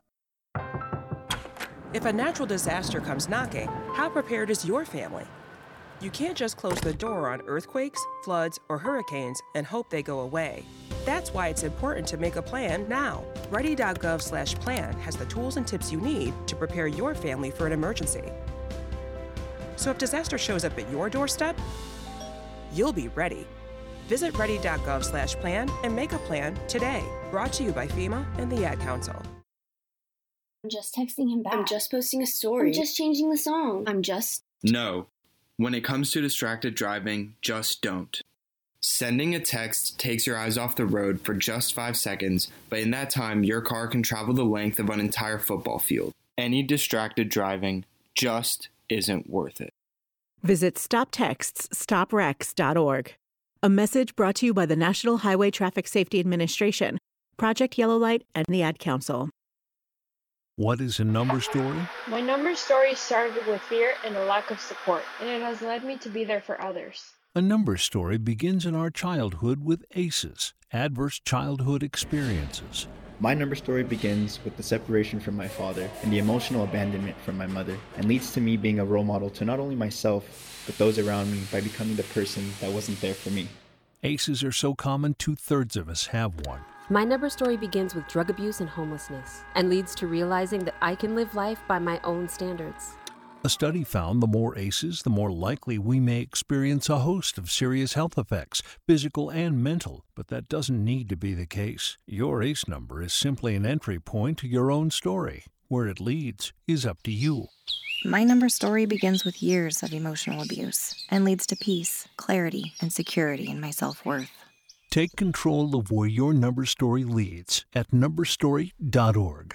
S13: If a natural disaster comes knocking, how prepared is your family? You can't just close the door on earthquakes, floods, or hurricanes and hope they go away. That's why it's important to make a plan now. Ready.gov/plan has the tools and tips you need to prepare your family for an emergency. So if disaster shows up at your doorstep, you'll be ready. Visit ready.gov/plan and make a plan today. Brought to you by FEMA and the Ad Council.
S14: I'm just texting him back. I'm just posting a story. I'm just changing the song.
S15: No. When it comes to distracted driving, just don't. Sending a text takes your eyes off the road for just 5 seconds, but in that time, your car can travel the length of an entire football field. Any distracted driving just isn't worth it.
S16: Visit StopTextsStopWrecks.org. A message brought to you by the National Highway Traffic Safety Administration, Project Yellow Light, and the Ad Council.
S17: What is a number story?
S18: My number story started with fear and a lack of support, and it has led me to be there for others.
S17: A number story begins in our childhood with ACEs, adverse childhood experiences.
S19: My number story begins with the separation from my father and the emotional abandonment from my mother, and leads to me being a role model to not only myself, but those around me by becoming the person that wasn't there for me.
S17: ACEs are so common, 2/3 of us have one.
S20: My number story begins with drug abuse and homelessness, and leads to realizing that I can live life by my own standards.
S17: A study found the more ACEs, the more likely we may experience a host of serious health effects, physical and mental, but that doesn't need to be the case. Your ACE number is simply an entry point to your own story. Where it leads is up to you.
S21: My number story begins with years of emotional abuse and leads to peace, clarity, and security in my self-worth.
S17: Take control of where your number story leads at numberstory.org.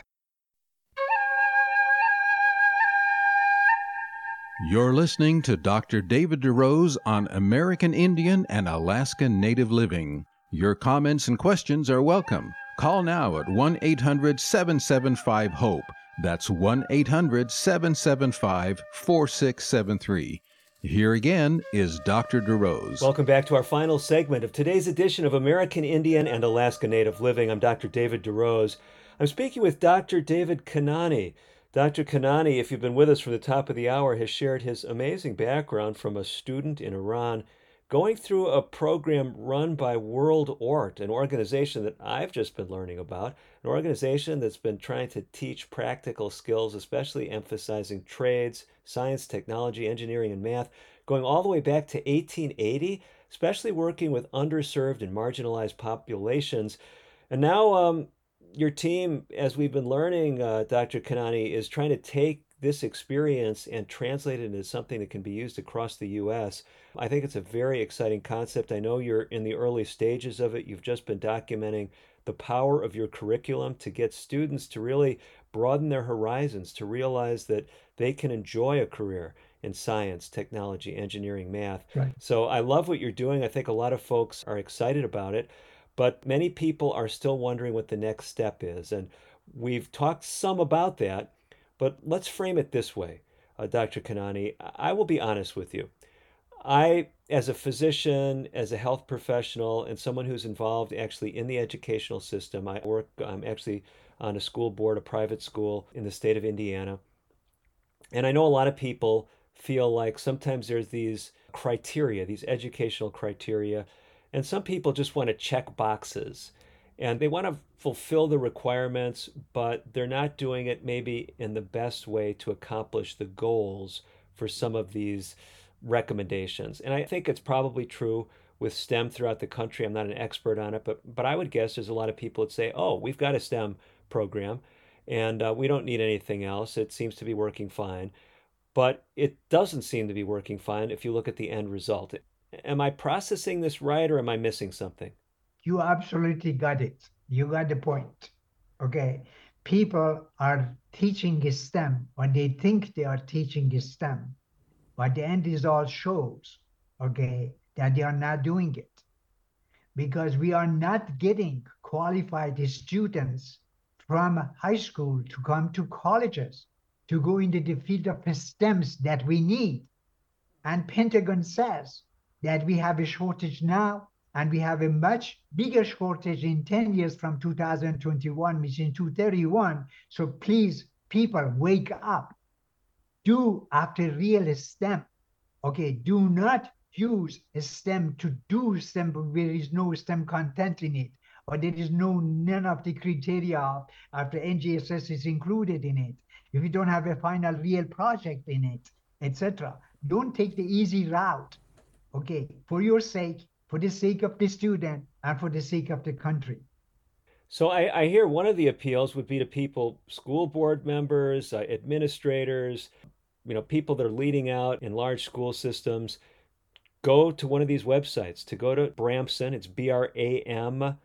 S1: You're listening to Dr. David DeRose on American Indian and Alaska Native Living. Your comments and questions are welcome. Call now at 1-800-775-HOPE. That's 1-800-775-4673. Here again is Dr. DeRose.
S2: Welcome back to our final segment of today's edition of American Indian and Alaska Native Living. I'm Dr. David DeRose. I'm speaking with Dr. David Kanani. Dr. Kanani, if you've been with us from the top of the hour, has shared his amazing background from a student in Iran going through a program run by World Ort, an organization that I've just been learning about, an organization that's been trying to teach practical skills, especially emphasizing trades, science, technology, engineering, and math, going all the way back to 1880, especially working with underserved and marginalized populations. And now your team, as we've been learning, Dr. Kanani, is trying to take this experience and translate it into something that can be used across the U.S. I think it's a very exciting concept. I know you're in the early stages of it. You've just been documenting the power of your curriculum to get students to really broaden their horizons, to realize that they can enjoy a career in science, technology, engineering, math.
S3: Right.
S2: So I love what you're doing. I think a lot of folks are excited about it, but many people are still wondering what the next step is. And we've talked some about that, but let's frame it this way, Dr. Kanani. I will be honest with you. I, as a physician, as a health professional, and someone who's involved actually in the educational system, I work actually on a school board, a private school in the state of Indiana. And I know a lot of people feel like sometimes there's these criteria, these educational criteria, and some people just want to check boxes. And they want to fulfill the requirements, but they're not doing it maybe in the best way to accomplish the goals for some of these recommendations. And I think it's probably true with STEM throughout the country. I'm not an expert on it, but I would guess there's a lot of people that say, oh, we've got a STEM program and we don't need anything else. It seems to be working fine. But it doesn't seem to be working fine if you look at the end result. Am I processing this right, or am I missing something?
S3: You absolutely got it. You got the point. Okay. People are teaching STEM, or they think they are teaching STEM, but the end result shows, okay, that they are not doing it. Because we are not getting qualified students from high school to come to colleges, to go into the field of STEMs that we need. And Pentagon says that we have a shortage now, and we have a much bigger shortage in 10 years from 2021, which is 2031. So please, people, wake up. Do after real STEM. Okay, do not use STEM to do STEM where there is no STEM content in it, or there is none of the criteria after NGSS is included in it. If you don't have a final real project in it, etc. Don't take the easy route, okay, for your sake, for the sake of the student, and for the sake of the country.
S2: So I hear one of the appeals would be to people, school board members, administrators, people that are leading out in large school systems, go to one of these websites, to go to Bramson, it's BRAMSON,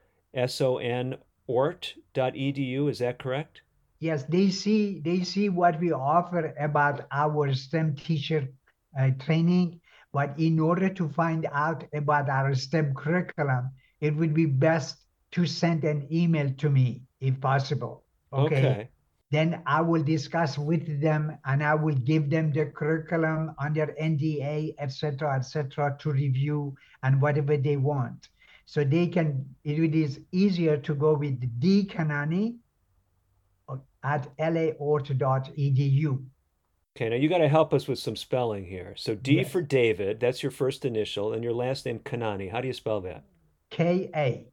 S2: ort.edu, is that correct?
S3: Yes, they see what we offer about our STEM teacher training, but in order to find out about our STEM curriculum, it would be best to send an email to me, if possible. Okay. Then I will discuss with them, and I will give them the curriculum under NDA, etc., to review and whatever they want. So it is easier to go with D. Kanani at laort.edu.
S2: Okay, now you got to help us with some spelling here. So D
S3: Yes.
S2: for David, that's your first initial, and your last name, Kanani. How do you spell that?
S3: Kanani.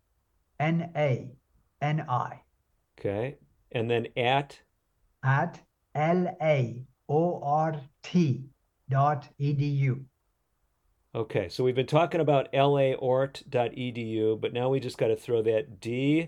S2: Okay, and then at
S3: laort.edu.
S2: Okay, so we've been talking about laort.edu, but now we just got to throw that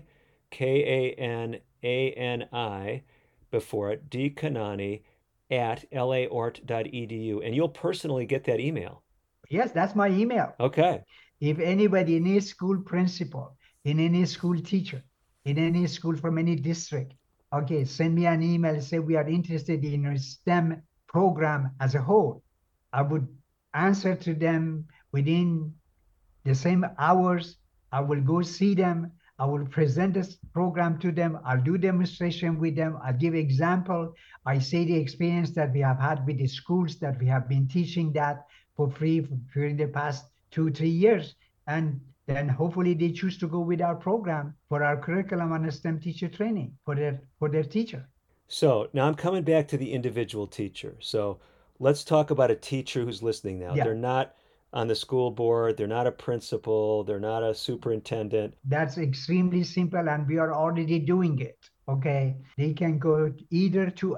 S2: DKANANI before it, DKanani at laort.edu, and you'll personally get that email.
S3: Yes, that's my email.
S2: Okay.
S3: If anybody, any school principal, in any school teacher, in any school from any district, okay, send me an email, say we are interested in a STEM program as a whole. I would answer to them within the same hours. I will go see them. I will present this program to them. I'll do demonstration with them. I'll give example. I say the experience that we have had with the schools that we have been teaching that for free during the past 2-3 years. And then hopefully they choose to go with our program for our curriculum and STEM teacher training for their teacher.
S2: So now I'm coming back to the individual teacher. So let's talk about a teacher who's listening now.
S3: Yeah.
S2: They're not on the school board. They're not a principal. They're not a superintendent.
S3: That's extremely simple, and we are already doing it. Okay. They can go either to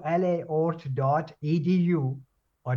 S3: laort.edu or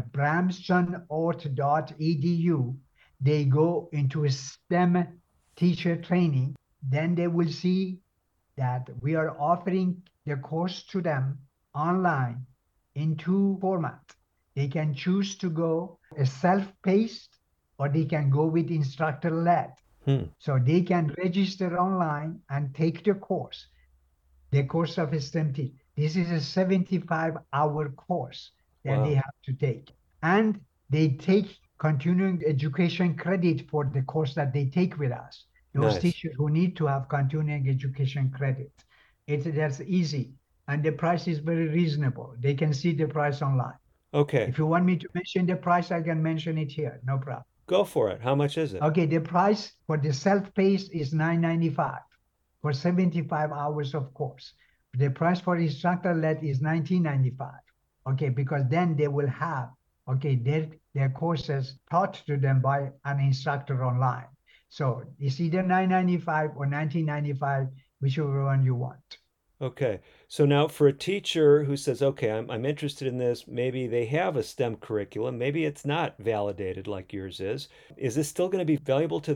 S3: bramsonort.edu. They go into a STEM teacher training. Then they will see that we are offering the course to them online in 2 formats. They can choose to go a self-paced, or they can go with instructor-led. So they can register online and take the course of STEM teaching. This is a 75-hour course that they have to take. And they take continuing education credit for the course that they take with us. Those teachers who need to have continuing education credit. That's easy. And the price is very reasonable. They can see the price online.
S2: Okay.
S3: If you want me to mention the price, I can mention it here. No problem.
S2: Go for it. How much is it?
S3: Okay, the price for the self-paced is $9.95 for 75 hours of course. The price for instructor-led is $19.95. Okay, because then they will have their courses taught to them by an instructor online. So it's either $9.95 or $19.95, whichever one you want.
S2: Okay. So now for a teacher who says, okay, I'm interested in this, maybe they have a STEM curriculum, maybe it's not validated like yours is this still going to be valuable to them?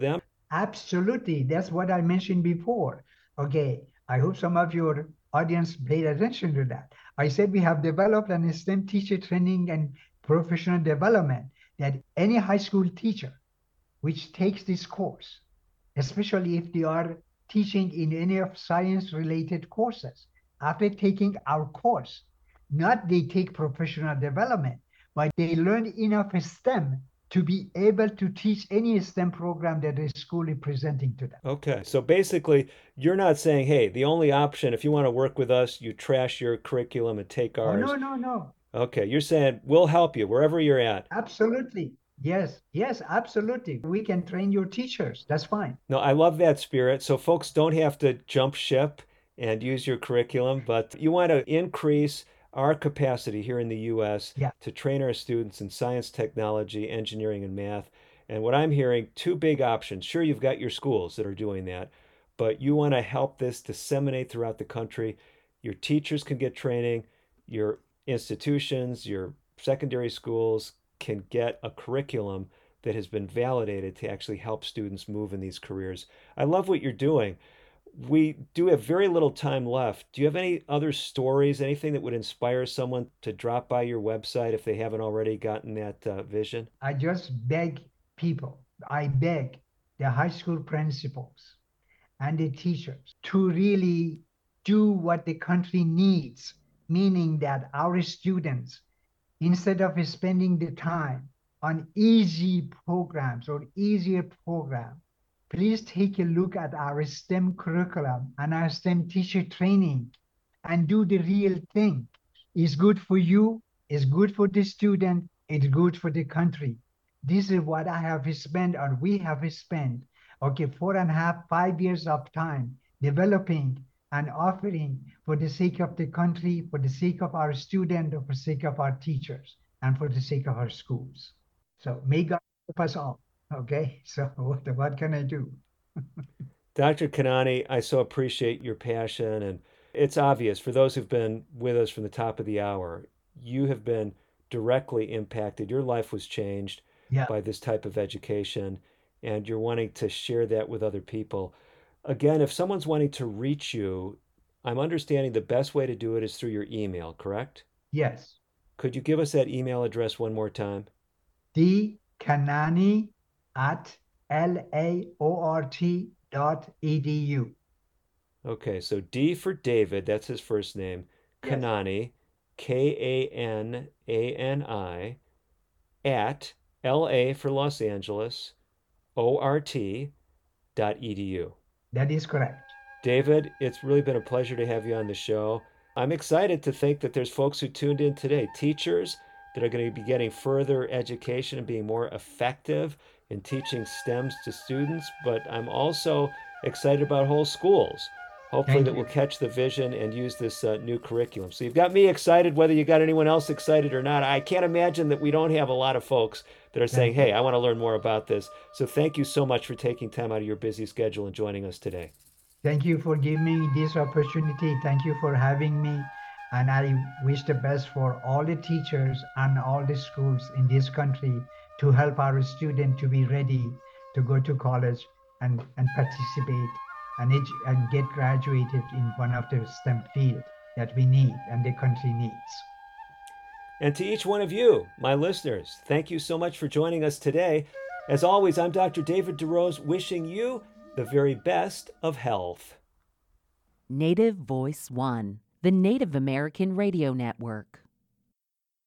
S3: Absolutely. That's what I mentioned before. Okay. I hope some of your audience paid attention to that. I said we have developed an STEM teacher training and professional development that any high school teacher which takes this course, especially if they are teaching in any of science-related courses, after taking our course, not they take professional development, but they learn enough STEM to be able to teach any STEM program that the school is presenting to them.
S2: Okay, so basically, you're not saying, hey, the only option, if you want to work with us, you trash your curriculum and take ours.
S3: Oh, no.
S2: Okay, you're saying we'll help you wherever you're at.
S3: Absolutely. Yes, absolutely. We can train your teachers. That's fine.
S2: No, I love that spirit. So folks don't have to jump ship and use your curriculum, but you want to increase our capacity here in the U.S. to train our students in science, technology, engineering, and math. And what I'm hearing, two big options. Sure, you've got your schools that are doing that, but you want to help this disseminate throughout the country. Your teachers can get training, your institutions, your secondary schools can get a curriculum that has been validated to actually help students move in these careers. I love what you're doing. We do have very little time left. Do you have any other stories, anything that would inspire someone to drop by your website if they haven't already gotten that vision?
S3: I just beg people, I beg the high school principals and the teachers to really do what the country needs, meaning that our students, instead of spending the time on easy programs or easier programs, please take a look at our STEM curriculum and our STEM teacher training and do the real thing. It's good for you, it's good for the student, it's good for the country. This is what I have spent, or we have spent, 4.5, 5 years of time developing and offering for the sake of the country, for the sake of our students, for the sake of our teachers, and for the sake of our schools. So may God help us all. Okay, so what can I do?
S2: Dr. Kanani, I so appreciate your passion. And it's obvious for those who've been with us from the top of the hour, you have been directly impacted. Your life was changed by this type of education, and you're wanting to share that with other people. Again, if someone's wanting to reach you, I'm understanding the best way to do it is through your email, correct?
S3: Yes.
S2: Could you give us that email address one more time?
S3: dkanani@laort.edu.
S2: Okay, so D for David, that's his first name, Kanani, Kanani, at LA for Los Angeles, ORT.edu.
S3: That is correct.
S2: David, it's really been a pleasure to have you on the show. I'm excited to think that there's folks who tuned in today, teachers that are going to be getting further education and being more effective in teaching STEMs to students, but I'm also excited about whole schools. Hopefully that we'll catch the vision and use this new curriculum. So you've got me excited, whether you got anyone else excited or not. I can't imagine that we don't have a lot of folks that are saying, hey, I want to learn more about this. So thank you so much for taking time out of your busy schedule and joining us today.
S3: Thank you for giving me this opportunity. Thank you for having me. And I wish the best for all the teachers and all the schools in this country to help our students to be ready to go to college and participate and get graduated in one of the STEM fields that we need and the country needs.
S2: And to each one of you, my listeners, thank you so much for joining us today. As always, I'm Dr. David DeRose, wishing you the very best of health.
S4: Native Voice One, the Native American Radio Network.